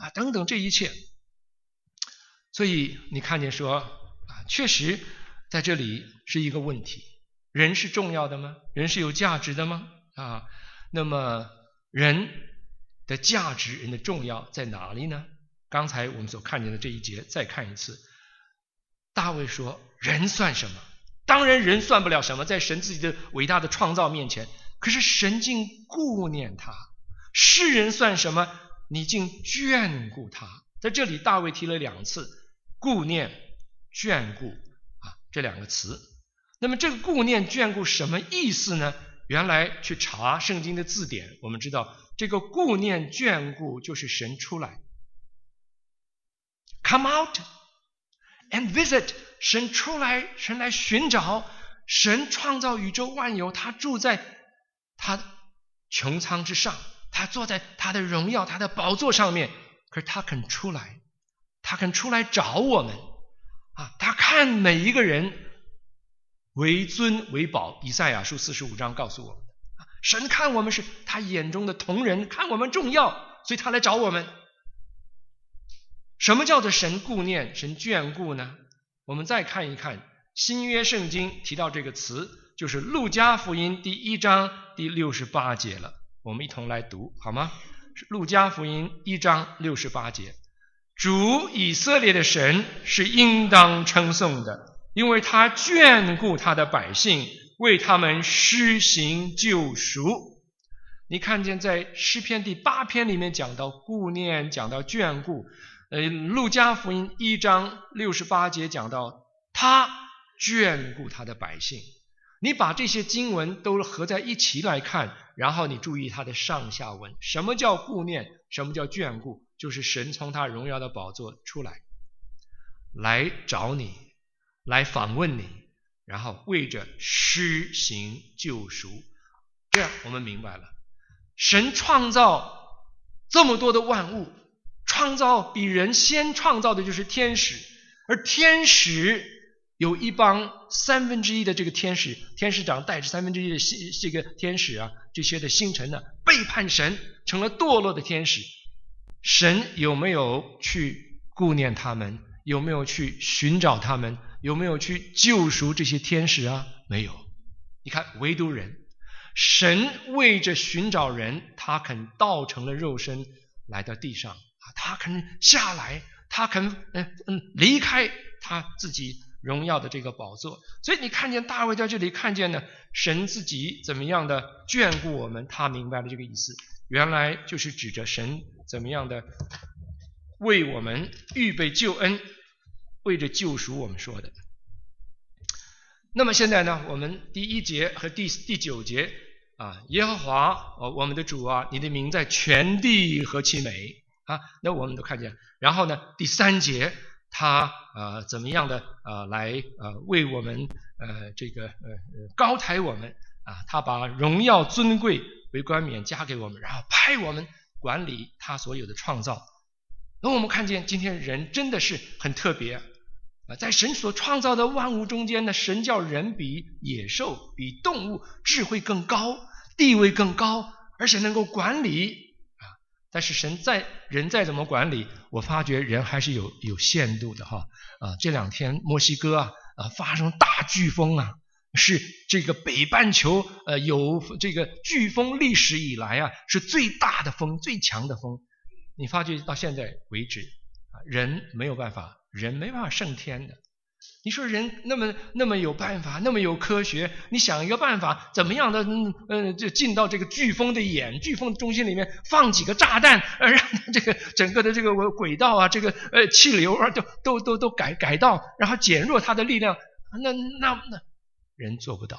啊等等这一切。所以你看见说啊，确实在这里是一个问题，人是重要的吗？人是有价值的吗？啊，那么人的价值，人的重要在哪里呢？刚才我们所看见的这一节再看一次，大卫说人算什么？当然人算不了什么，在神自己的伟大的创造面前，可是神竟顾念他。世人算什么？你竟眷顾他。在这里大卫提了两次顾念眷顾啊这两个词。那么这个顾念眷顾什么意思呢？原来去查圣经的字典，我们知道这个顾念眷顾就是神出来 come out and visit， 神出来，神来寻找，神创造宇宙万有，他住在他穹苍之上，他坐在他的荣耀他的宝座上面，可是他肯出来，他肯出来找我们啊！他看每一个人为尊为宝，以赛亚书四十五章告诉我们，神看我们是他眼中的同人，看我们重要，所以他来找我们。什么叫做神顾念神眷顾呢？我们再看一看新约圣经提到这个词，就是路加福音第一章第六十八节了，我们一同来读好吗？路加福音一章六十八节，主以色列的神是应当称颂的，因为他眷顾他的百姓，为他们施行救赎。你看见在诗篇第八篇里面讲到顾念，讲到眷顾，呃，路加福音一章六十八节讲到他眷顾他的百姓。你把这些经文都合在一起来看，然后你注意它的上下文。什么叫顾念？什么叫眷顾？就是神从他荣耀的宝座出来，来找你，来访问你，然后为着施行救赎。这样我们明白了，神创造这么多的万物，创造比人先创造的就是天使，而天使有一帮三分之一的这个天使，天使长带着三分之一的这个天使啊，这些的星辰呢，背叛神，成了堕落的天使。神有没有去顾念他们？有没有去寻找他们？有没有去救赎这些天使啊？没有。你看，唯独人，神为着寻找人，他肯道成了肉身来到地上，他肯下来，他肯嗯嗯离开他自己荣耀的这个宝座。所以你看见大卫在这里看见呢，神自己怎么样的眷顾我们，他明白了这个意思，原来就是指着神怎么样的为我们预备救恩，为着救赎我们说的。那么现在呢，我们第一节和第第九节啊，耶和华、哦、我们的主啊，你的名在全地何其美啊，那我们都看见。然后呢，第三节他呃怎么样的呃来呃为我们呃这个呃高抬我们啊，他把荣耀尊贵为冠冕加给我们，然后派我们管理他所有的创造。那我们看见今天人真的是很特别啊，在神所创造的万物中间呢，神叫人比野兽比动物智慧更高，地位更高，而且能够管理啊。但是神在人再怎么管理，我发觉人还是有有限度的哈啊。这两天墨西哥啊啊发生大飓风啊，是这个北半球呃有这个飓风历史以来啊是最大的风，最强的风。你发觉到现在为止啊，人没有办法，人没办法胜天的。你说人那么那么有办法，那么有科学，你想一个办法，怎么样的嗯呃就进到这个飓风的眼，飓风中心里面放几个炸弹，呃让这个整个的这个轨道啊，这个呃气流啊都都都都改改道，然后减弱它的力量，那那那人做不到。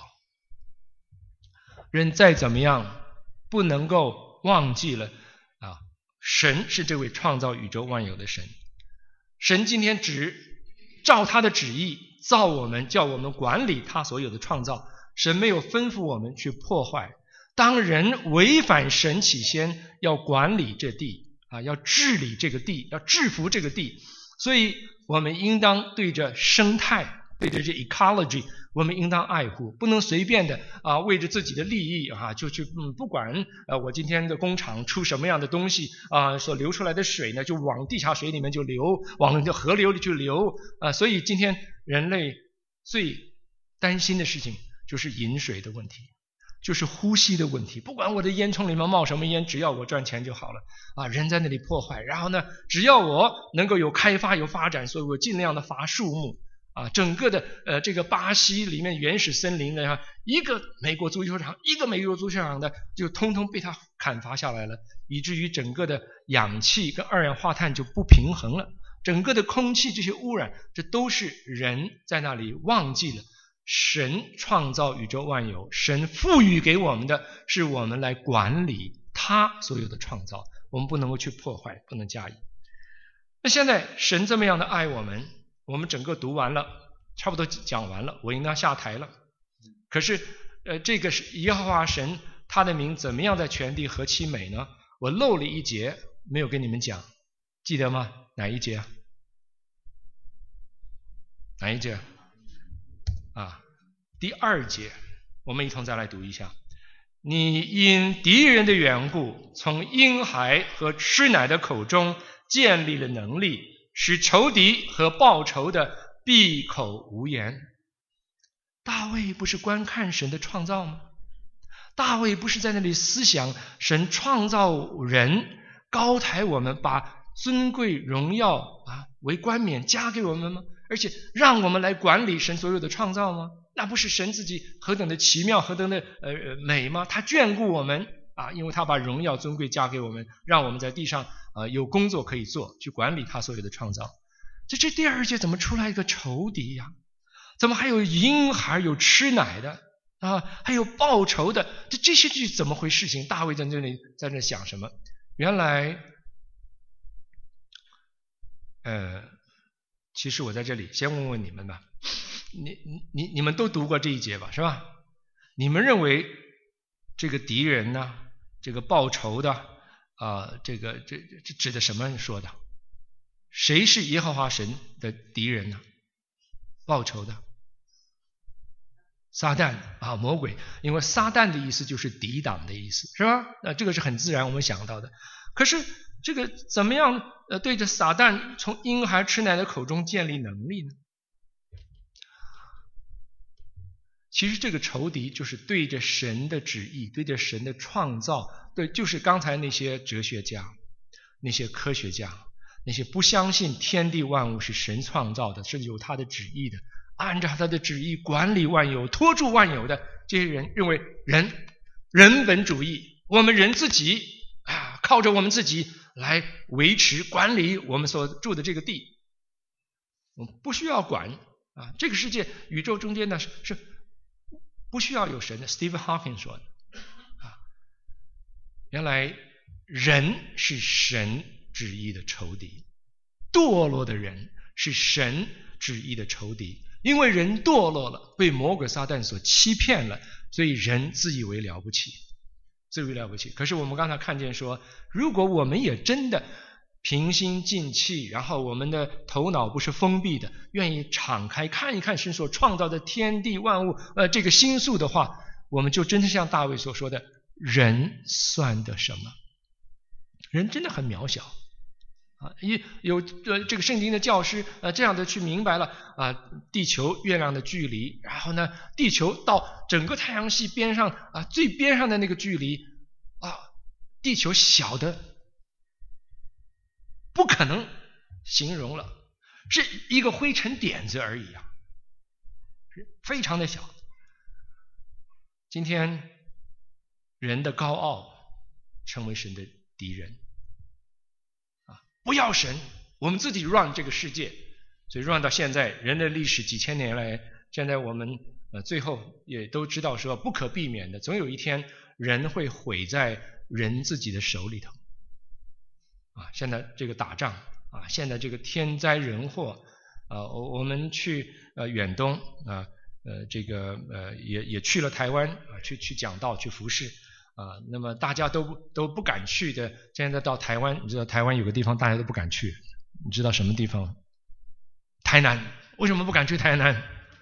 人再怎么样不能够忘记了啊，神是这位创造宇宙万有的神。神今天只照他的旨意造我们，叫我们管理他所有的创造，神没有吩咐我们去破坏。当人违反神起先要管理这地啊，要治理这个地，要制服这个地，所以我们应当对着生态对着这 ecology 我们应当爱护，不能随便的啊为着自己的利益啊就去嗯不管呃我今天的工厂出什么样的东西啊所流出来的水呢就往地下水里面就流，往这河流里去流啊，所以今天人类最担心的事情就是饮水的问题，就是呼吸的问题，不管我的烟囱里面冒什么烟，只要我赚钱就好了啊！人在那里破坏，然后呢，只要我能够有开发有发展，所以我尽量的伐树木啊！整个的呃这个巴西里面原始森林呢，一个美国足球场，一个美国足球场的就通通被他砍伐下来了，以至于整个的氧气跟二氧化碳就不平衡了，整个的空气这些污染，这都是人在那里忘记了。神创造宇宙万有，神赋予给我们的是我们来管理他所有的创造，我们不能够去破坏，不能加以。那现在神这么样的爱我们，我们整个读完了，差不多讲完了，我应当下台了。可是呃，这个是耶和华神他的名怎么样在全地何其美呢？我漏了一节没有跟你们讲，记得吗？哪一节？哪一节？啊，第二节，我们一同再来读一下。你因敌人的缘故，从婴孩和吃奶的口中建立了能力，使仇敌和报仇的闭口无言。大卫不是观看神的创造吗？大卫不是在那里思想神创造人，高抬我们，把尊贵荣耀啊为冠冕加给我们吗？而且让我们来管理神所有的创造吗？那不是神自己何等的奇妙，何等的呃美吗？他眷顾我们啊，因为他把荣耀尊贵加给我们，让我们在地上啊有工作可以做，去管理他所有的创造。这这第二节怎么出来一个仇敌呀？怎么还有婴孩有吃奶的啊？还有报仇的？这这些句怎么回事情？大卫在这里在那想什么？原来呃。其实我在这里先问问你们吧，你你你们都读过这一节吧，是吧？你们认为这个敌人呢，这个报仇的啊、呃，这个这这指的什么说的？谁是耶和华神的敌人呢？报仇的撒旦啊，魔鬼，因为撒旦的意思就是抵挡的意思，是吧？那这个是很自然我们想到的。可是这个怎么样呃对着撒旦从婴孩吃奶的口中建立能力呢？其实这个仇敌就是对着神的旨意，对着神的创造，对，就是刚才那些哲学家，那些科学家，那些不相信天地万物是神创造的，是有他的旨意的，按照他的旨意管理万有，托住万有的这些人，认为人人本主义，我们人自己啊，靠着我们自己来维持管理我们所住的这个地，我们不需要管啊，这个世界宇宙中间呢是是不需要有神的。 Stephen Hawking 说的啊，原来人是神旨意的仇敌，堕落的人是神旨意的仇敌，因为人堕落了，被魔鬼撒旦所欺骗了，所以人自以为了不起，自以为了不起。可是我们刚才看见说，如果我们也真的平心静气，然后我们的头脑不是封闭的，愿意敞开看一看神所创造的天地万物呃，这个星宿的话，我们就真的像大卫所说的，人算得什么？人真的很渺小啊！有呃这个圣经的教师呃这样的去明白了啊，地球月亮的距离，然后呢地球到整个太阳系边上啊最边上的那个距离啊，地球小的不可能形容了，是一个灰尘点子而已啊，非常的小。今天人的高傲成为神的敌人啊！不要神，我们自己 run 这个世界，所以 run 到现在，人类历史几千年来，现在我们呃最后也都知道说，不可避免的，总有一天人会毁在人自己的手里头。啊，现在这个打仗啊，现在这个天灾人祸啊，我我们去呃远东啊，呃这个呃也也去了台湾啊，去去讲道去服事啊，那么大家都都不敢去的，现在到台湾，你知道台湾有个地方大家都不敢去，你知道什么地方？台南。为什么不敢去台南？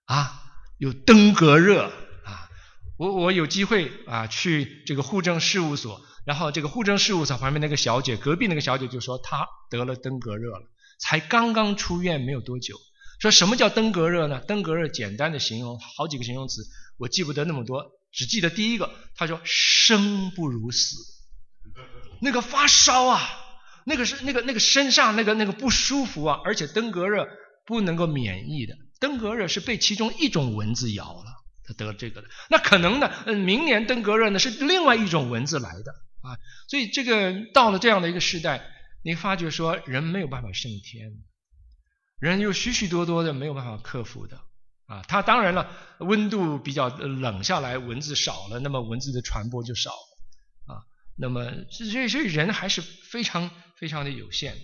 啊，有登革热啊。我我有机会啊去这个户政事务所，然后这个户政事务所旁边那个小姐，隔壁那个小姐就说她得了登革热了，才刚刚出院没有多久。说什么叫登革热呢？登革热简单的形容好几个形容词，我记不得那么多，只记得第一个，他说生不如死，那个发烧啊，那个是那个那个身上那个那个不舒服啊，而且登革热不能够免疫的，登革热是被其中一种蚊子咬了，他得了这个的。那可能呢，嗯，明年登革热呢是另外一种蚊子来的啊，所以这个到了这样的一个时代，你发觉说人没有办法胜天。人有许许多多的没有办法克服的啊，它当然了，温度比较冷下来，蚊子少了，那么蚊子的传播就少了啊。那么所以所以人还是非常非常的有限。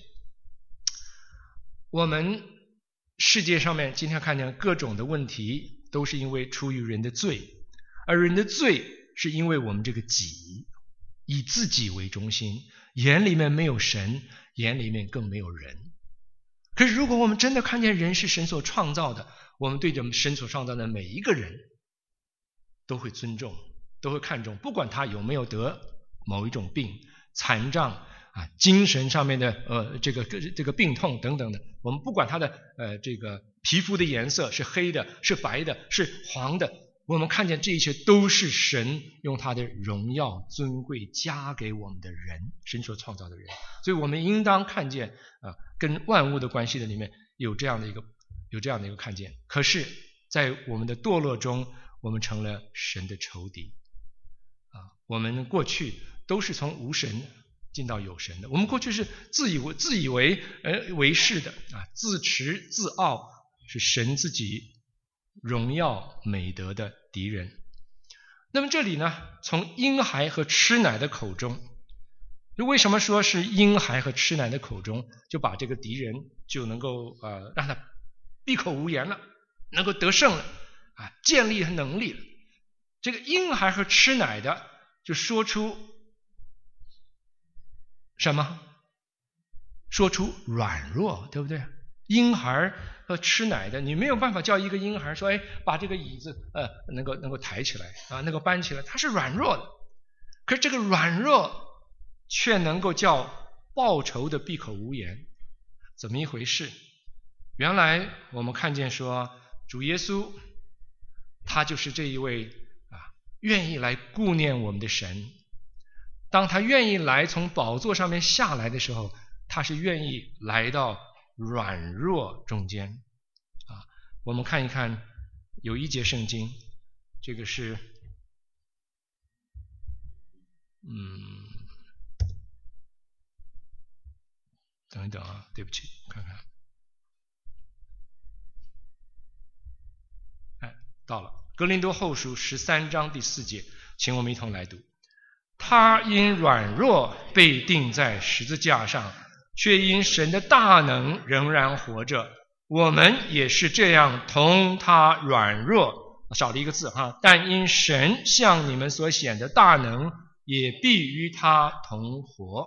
我们世界上面今天看见各种的问题，都是因为出于人的罪，而人的罪是因为我们这个己，以自己为中心，眼里面没有神，眼里面更没有人。可是如果我们真的看见人是神所创造的，我们对着神所创造的每一个人都会尊重，都会看重，不管他有没有得某一种病、残障啊、精神上面的呃这个这个病痛等等的，我们不管他的呃这个皮肤的颜色是黑的、是白的、是黄的，我们看见这一切都是神用他的荣耀尊贵加给我们的人，神所创造的人。所以我们应当看见啊，跟万物的关系的里面有这样的一个有这样的一个看见。可是在我们的堕落中，我们成了神的仇敌啊！我们过去都是从无神进到有神的，我们过去是自以为自以为呃为是的啊，自持自傲，是神自己荣耀美德的敌人。那么这里呢，从婴孩和吃奶的口中，为什么说是婴孩和吃奶的口中，就把这个敌人就能够呃让他闭口无言了，能够得胜了啊，建立他能力了。这个婴孩和吃奶的就说出什么？说出软弱，对不对？婴孩和吃奶的，你没有办法叫一个婴孩说，哎，把这个椅子呃能够能够抬起来啊，能够搬起来，他是软弱的。可是这个软弱却能够叫报仇的闭口无言，怎么一回事？原来我们看见说，主耶稣他就是这一位啊，愿意来顾念我们的神。当他愿意来从宝座上面下来的时候，他是愿意来到软弱中间啊。我们看一看，有一节圣经，这个是嗯，等一等啊，对不起，看看，哎，到了哥林多后书十三章第四节，请我们一同来读。他因软弱被钉在十字架上，却因神的大能仍然活着。我们也是这样同他软弱，少了一个字哈，但因神向你们所显的大能，也必与他同活。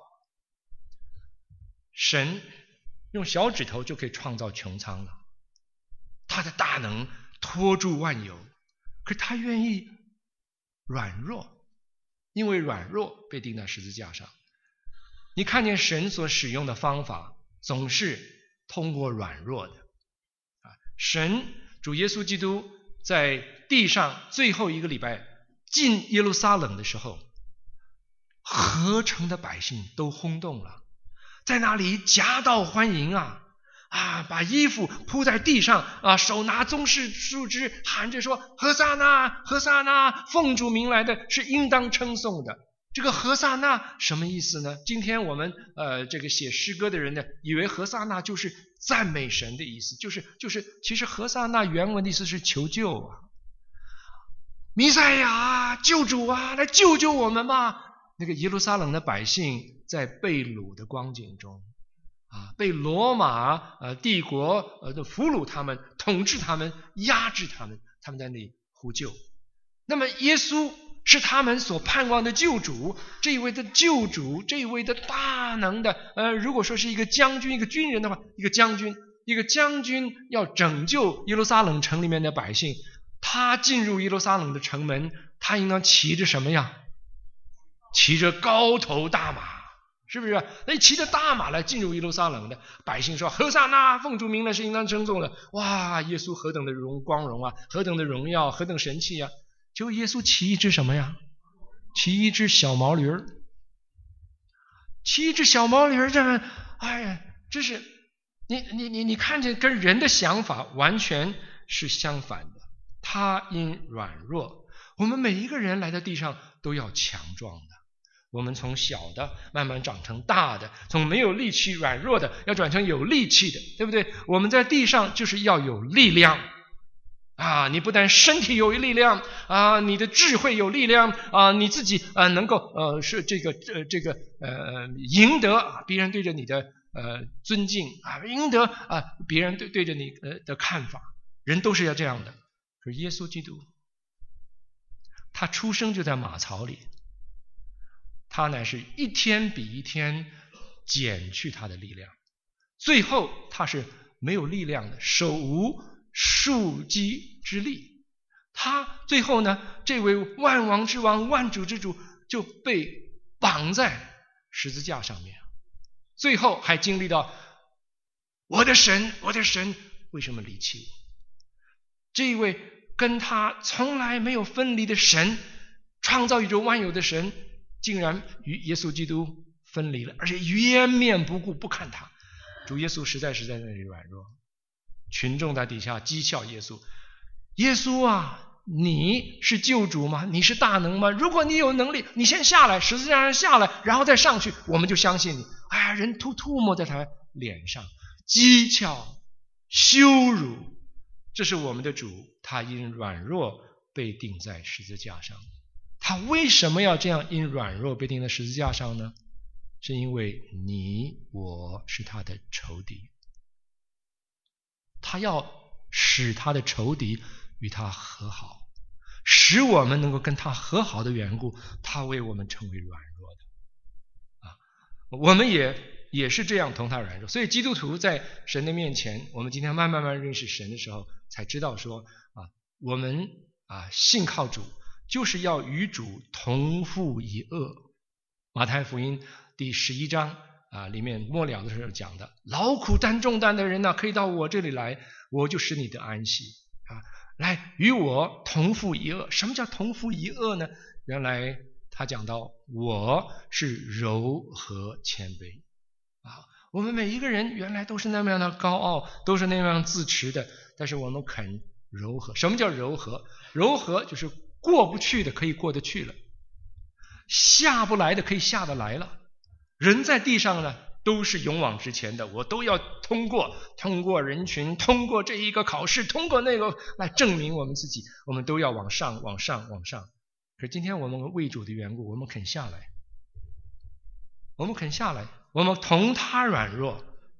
神用小指头就可以创造穹苍了，他的大能托住万有，可是他愿意软弱，因为软弱被钉在十字架上。你看见神所使用的方法总是通过软弱的啊！神主耶稣基督在地上最后一个礼拜进耶路撒冷的时候，合城的百姓都轰动了，在那里夹道欢迎啊啊！把衣服铺在地上啊，手拿棕树树枝，喊着说：“何撒那，何撒那，奉主名来的是应当称颂的。”这个何撒那什么意思呢？今天我们呃这个写诗歌的人呢，以为何撒那就是赞美神的意思，就是就是其实何撒那原文的意思是求救啊，弥赛亚救主啊，来救救我们吧！那个耶路撒冷的百姓在被掳的光景中啊，被罗马呃帝国呃的俘虏他们，统治他们，压制他们，他们在那里呼救。那么耶稣是他们所盼望的救主，这一位的救主，这一位的大能的呃，如果说是一个将军，一个军人的话，一个将军一个将军要拯救耶路撒冷城里面的百姓，他进入耶路撒冷的城门，他应当骑着什么呀？骑着高头大马，是不是？那骑着大马来进入耶路撒冷的百姓说：何撒那，奉主名来是应当称颂的。哇，耶稣何等的荣光荣啊，何等的荣耀，何等神气啊！结果耶稣骑一只什么呀？骑一只小毛驴儿，骑一只小毛驴儿，这样，哎呀，这是你你你你看见跟人的想法完全是相反的。他因软弱，我们每一个人来到地上都要强壮的。我们从小的慢慢长成大的，从没有力气软弱的要转成有力气的，对不对？我们在地上就是要有力量啊！你不但身体有力量啊，你的智慧有力量啊，你自己啊能够呃是这个呃这个呃赢得啊别人对着你的呃尊敬啊，赢得啊别人对对着你呃的看法，人都是要这样的。可是耶稣基督，他出生就在马槽里。他乃是一天比一天减去他的力量，最后他是没有力量的，手无束鸡之力。他最后呢，这位万王之王、万主之主就被绑在十字架上面，最后还经历到我的神，我的神为什么离弃我？这一位跟他从来没有分离的神，创造宇宙万有的神，竟然与耶稣基督分离了，而且掩面不顾，不看他。主耶稣实在是在那里软弱，群众在底下讥笑耶稣：耶稣啊，你是救主吗？你是大能吗？如果你有能力，你先下来，十字架上下来，然后再上去，我们就相信你。哎呀，人吐吐沫在他脸上，讥诮、羞辱。这是我们的主，他因软弱被钉在十字架上。他为什么要这样因软弱被钉在十字架上呢？是因为你我是他的仇敌，他要使他的仇敌与他和好，使我们能够跟他和好的缘故，他为我们成为软弱的啊，我们也也是这样同他软弱。所以基督徒在神的面前，我们今天慢慢慢认识神的时候，才知道说啊，我们啊信靠主，就是要与主同负一轭。马太福音第十一章啊里面末了的时候讲的，劳苦担重担的人呢、啊，可以到我这里来，我就使你得安息啊，来与我同负一轭。什么叫同负一轭呢？原来他讲到我是柔和谦卑啊，我们每一个人原来都是那么样的高傲，都是那样自持的，但是我们肯柔和。什么叫柔和？柔和就是过不去的可以过得去了，下不来的可以下得来了。人在地上呢，都是勇往直前的，我都要通过通过人群，通过这一个考试，通过那个来证明我们自己，我们都要往上往上往上。可是今天我们为主的缘故，我们肯下来，我们肯下来，我们同他软弱，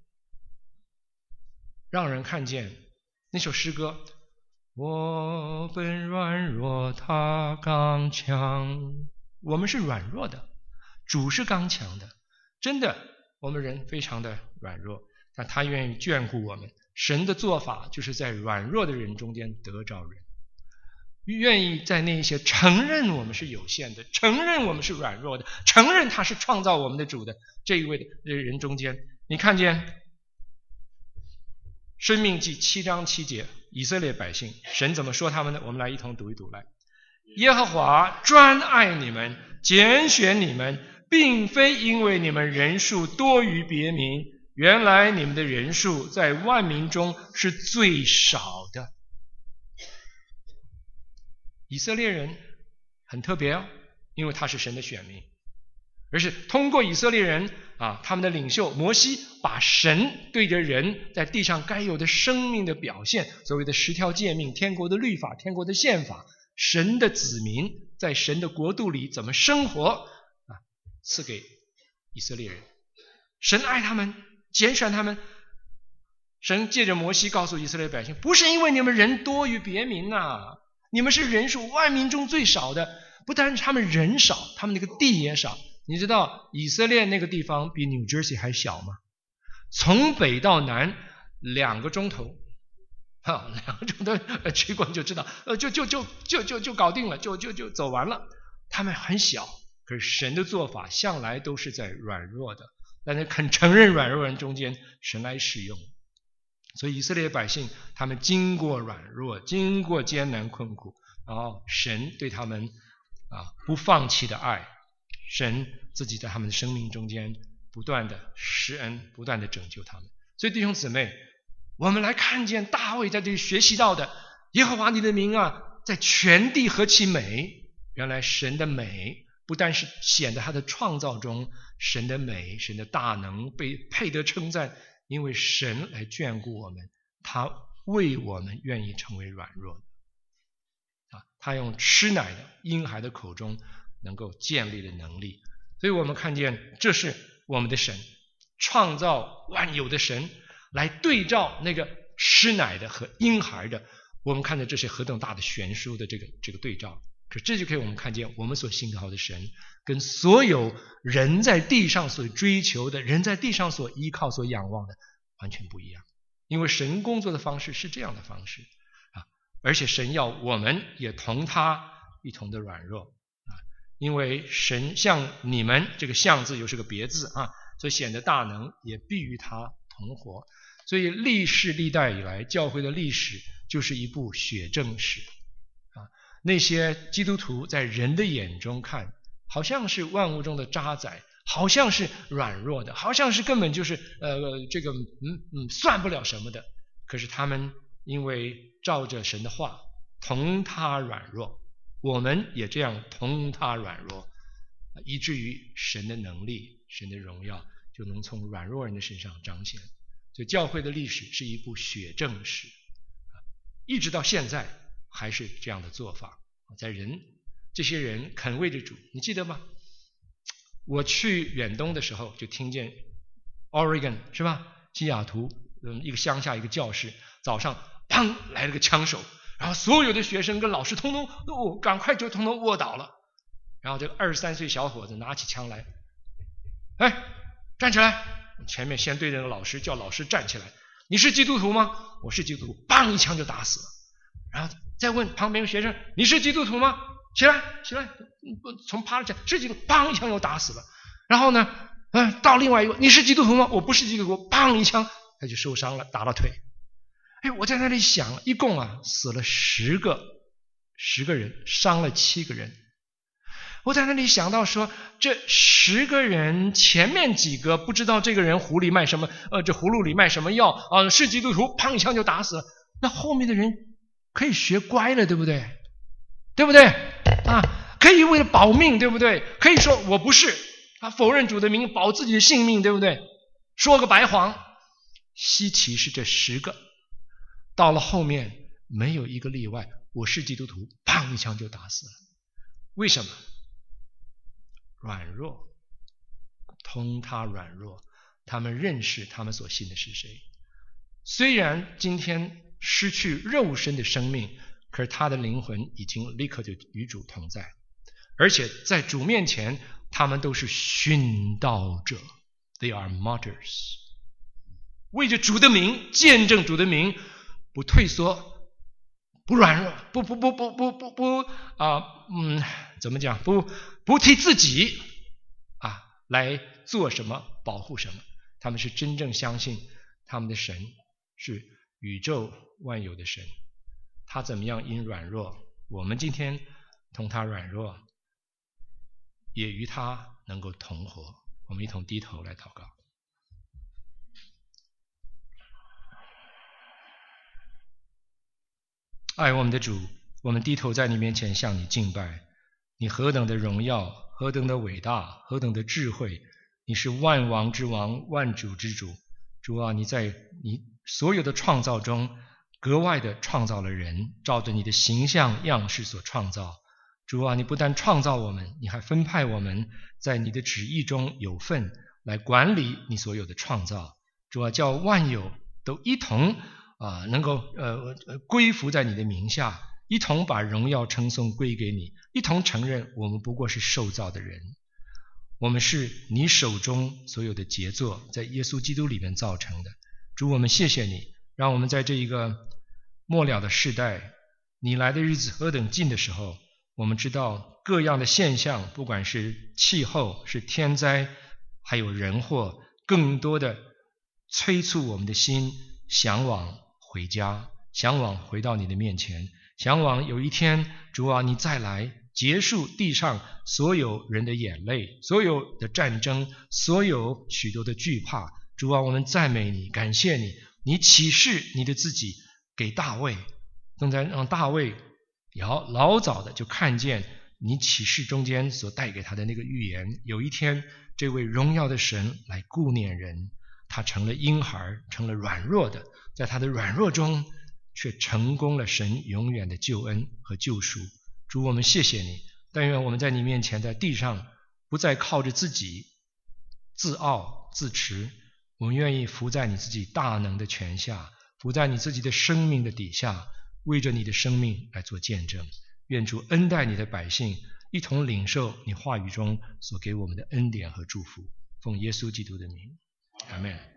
让人看见那首诗歌，我本软弱他刚强。我们是软弱的，主是刚强的。真的，我们人非常的软弱，但他愿意眷顾我们。神的做法就是在软弱的人中间得着人，愿意在那些承认我们是有限的，承认我们是软弱的，承认他是创造我们的主的这一位的人中间。你看见申命记七章七节，以色列百姓神怎么说他们呢？我们来一同读一读。来，耶和华专爱你们，拣选你们，并非因为你们人数多于别民，原来你们的人数在万民中是最少的。以色列人很特别哦，因为他是神的选民，而是通过以色列人啊，他们的领袖摩西，把神对着人在地上该有的生命的表现，所谓的十条诫命、天国的律法、天国的宪法，神的子民在神的国度里怎么生活啊，赐给以色列人。神爱他们，拣选他们。神借着摩西告诉以色列百姓，不是因为你们人多于别民啊，你们是人数万民中最少的。不但是他们人少，他们那个地也少。你知道以色列那个地方比 New Jersey 还小吗？从北到南两个钟头，啊，两个钟头去过你就知道，呃，就就就就就就搞定了，就就就走完了。他们很小，可是神的做法向来都是在软弱的，但是肯承认软弱人中间，神来使用。所以以色列百姓，他们经过软弱，经过艰难困苦，然后神对他们啊不放弃的爱，神自己在他们的生命中间不断的施恩，不断的拯救他们。所以弟兄姊妹，我们来看见大卫在这里学习到的，耶和华你的名啊，在全地何其美！原来神的美不但是显得他的创造中，神的美，神的大能被配得称赞，因为神来眷顾我们，他为我们愿意成为软弱的啊，他用吃奶的婴孩的口中能够建立的能力。所以我们看见这是我们的神，创造万有的神，来对照那个吃奶的和婴孩的，我们看见这是何等大的悬殊的这个这个对照。可这就可以我们看见我们所信靠的神跟所有人在地上所追求的，人在地上所依靠所仰望的完全不一样。因为神工作的方式是这样的方式啊，而且神要我们也同他一同的软弱啊，因为神像你们，这个像字又是个别字啊，所以显得大能也必与他同活。所以历世历代以来，教会的历史就是一部血证史啊。那些基督徒在人的眼中看，好像是万物中的渣滓，好像是软弱的，好像是根本就是呃这个嗯嗯算不了什么的。可是他们因为照着神的话，同他软弱，我们也这样同他软弱，以至于神的能力、神的荣耀就能从软弱人的身上彰显。所以教会的历史是一部血证史，一直到现在还是这样的做法。在人这些人肯为着主，你记得吗？我去远东的时候就听见 Oregon 是吧，西雅图嗯一个乡下一个教室，早上砰来了个枪手，然后所有的学生跟老师通通哦赶快就通通卧倒了，然后这个二十三岁小伙子拿起枪来，哎站起来，前面先对着那个老师，叫老师站起来，你是基督徒吗？我是基督徒，砰一枪就打死了。然后再问旁边的学生，你是基督徒吗？起来起来，从趴了起来，是基督徒，砰一枪又打死了。然后呢嗯，到另外一个，你是基督徒吗？我不是基督徒，砰一枪他就受伤了，打了腿。哎，我在那里想，一共啊死了十个十个人，伤了七个人。我在那里想到说，这十个人前面几个不知道这个人壶里卖什么，呃，这葫芦里卖什么药啊、呃？是基督徒，砰一枪就打死了。那后面的人可以学乖了，对不对？对不对啊？可以为了保命，对不对？可以说我不是啊，否认主的名，保自己的性命，对不对？说个白谎。稀奇是这十个，到了后面没有一个例外，我是基督徒，砰一枪就打死了。为什么？软弱，同他软弱，他们认识他们所信的是谁。虽然今天失去肉身的生命，可是他的灵魂已经立刻就与主同在，而且在主面前他们都是殉道者， They are martyrs， 为着主的名，见证主的名，不退缩，不软弱，不不不不不不不啊嗯怎么讲，不不替自己啊来做什么保护什么，他们是真正相信他们的神是宇宙万有的神，他怎么样因软弱，我们今天同他软弱，也与他能够同活。我们一同低头来祷告。爱我们的主，我们低头在你面前向你敬拜，你何等的荣耀，何等的伟大，何等的智慧，你是万王之王，万主之主。主啊，你在你所有的创造中格外的创造了人，照着你的形象样式所创造。主啊，你不但创造我们，你还分派我们在你的旨意中有份来管理你所有的创造。主啊，叫万有都一同啊、呃，能够呃归服在你的名下，一同把荣耀称颂归给你，一同承认我们不过是受造的人，我们是你手中所有的杰作，在耶稣基督里面造成的。主，我们谢谢你， 让我们在这一个末了的世代，你来的日子何等近的时候，我们知道各样的现象，不管是气候，是天灾，还有人祸，更多的催促我们的心向往回家，向往回到你的面前，向往有一天主啊你再来结束地上所有人的眼泪，所有的战争，所有许多的惧怕。主啊，我们赞美你，感谢你，你启示你的自己给大卫，正在让大卫老老早的就看见你启示中间所带给他的那个预言，有一天这位荣耀的神来顾念人，他成了婴孩，成了软弱的，在他的软弱中却成功了神永远的救恩和救赎。主，我们谢谢你，但愿我们在你面前在地上不再靠着自己自傲自持，我们愿意伏在你自己大能的权下，伏在你自己的生命的底下，为着你的生命来做见证。愿主恩待你的百姓，一同领受你话语中所给我们的恩典和祝福。奉耶稣基督的名，阿们。